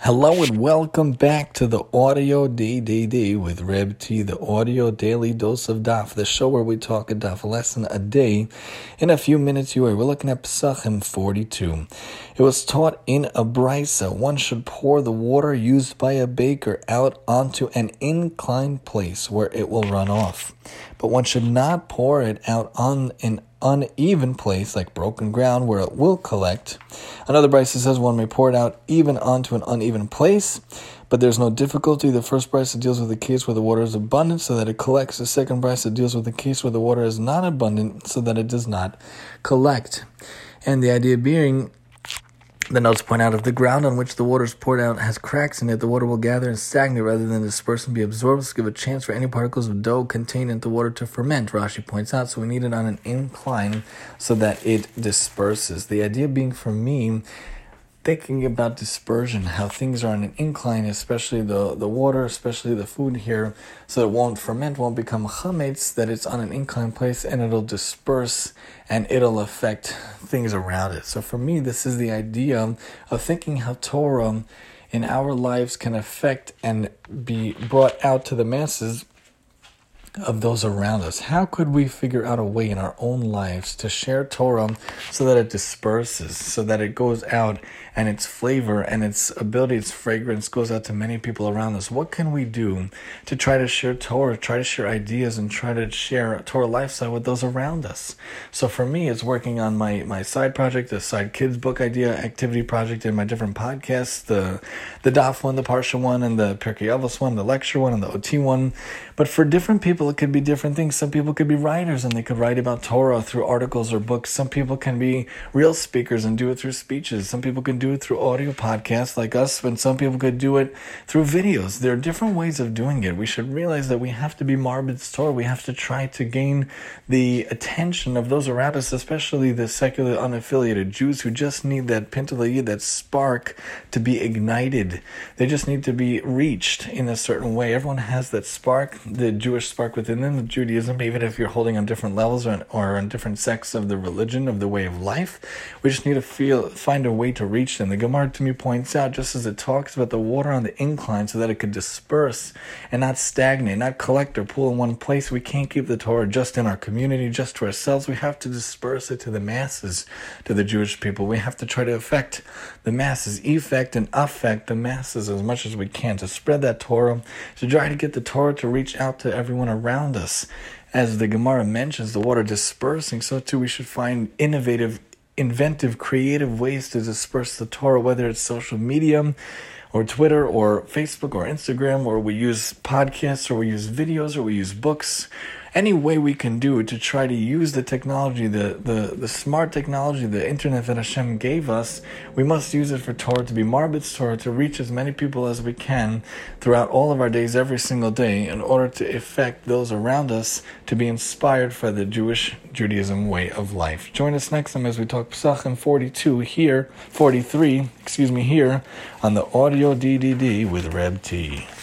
Hello and welcome back to the Audio DDD with Reb T, the audio daily dose of Daf, the show where we talk a Daf lesson a day. In a few minutes, we're looking at Pesachim 42. It was taught in a brisa, one should pour the water used by a baker out onto an inclined place where it will run off. But one should not pour it out on an uneven place like broken ground where it will collect. Another brisa says one may pour it out even onto an uneven place, but there's no difficulty. The first brisa deals with the case where the water is abundant so that it collects. The second brisa deals with the case where the water is not abundant so that it does not collect. And the idea being, the notes point out, if the ground on which the water is poured out has cracks in it, the water will gather and stagnate rather than disperse and be absorbed, to give a chance for any particles of dough contained in the water to ferment, Rashi points out. So we need it on an incline so that it disperses. The idea being, for me, thinking about dispersion, how things are on an incline, especially the water, especially the food here, so it won't ferment, won't become chametz, that it's on an inclined place and it'll disperse and it'll affect things around it. So for me, this is the idea of thinking how Torah in our lives can affect and be brought out to the masses of those around us. How could we figure out a way in our own lives to share Torah so that it disperses, so that it goes out and its flavor and its ability, its fragrance goes out to many people around us? What can we do to try to share Torah, try to share ideas, and try to share a Torah lifestyle with those around us? So for me, it's working on my side project, the side kids book idea, activity project, and my different podcasts, the Daf one, the Parsha one, and the Pirkei Avos one, the lecture one, and the OT one. But for different people, it could be different things. Some people could be writers and they could write about Torah through articles or books. Some people can be real speakers and do it through speeches. Some people can do it through audio podcasts like us, and some people could do it through videos. There are different ways of doing it. We should realize that we have to be Marbitz Torah. We have to try to gain the attention of those around us, especially the secular unaffiliated Jews who just need that pintalayid, that spark, to be ignited. They just need to be reached in a certain way. Everyone has that spark, the Jewish spark within them, Judaism, even if you're holding on different levels or on different sects of the religion, of the way of life. We just need to find a way to reach them. The Gemara to me points out, just as it talks about the water on the incline so that it could disperse and not stagnate, not collect or pool in one place, we can't keep the Torah just in our community, just to ourselves. We have to disperse it to the masses, to the Jewish people. We have to try to affect the masses, effect and affect the masses as much as we can, to spread that Torah, to try to get the Torah to reach out to everyone around us. As the Gemara mentions, the water dispersing, so too we should find inventive, creative ways to disperse the Torah, whether it's social media or Twitter or Facebook or Instagram, or we use podcasts, or we use videos, or we use books. Any way we can do it to try to use the technology, the smart technology, the internet that Hashem gave us, we must use it for Torah, to be Marbitz Torah, to reach as many people as we can throughout all of our days, every single day, in order to affect those around us to be inspired for the Judaism way of life. Join us next time as we talk Pesachim 43 here on the Audio DDD with Reb T.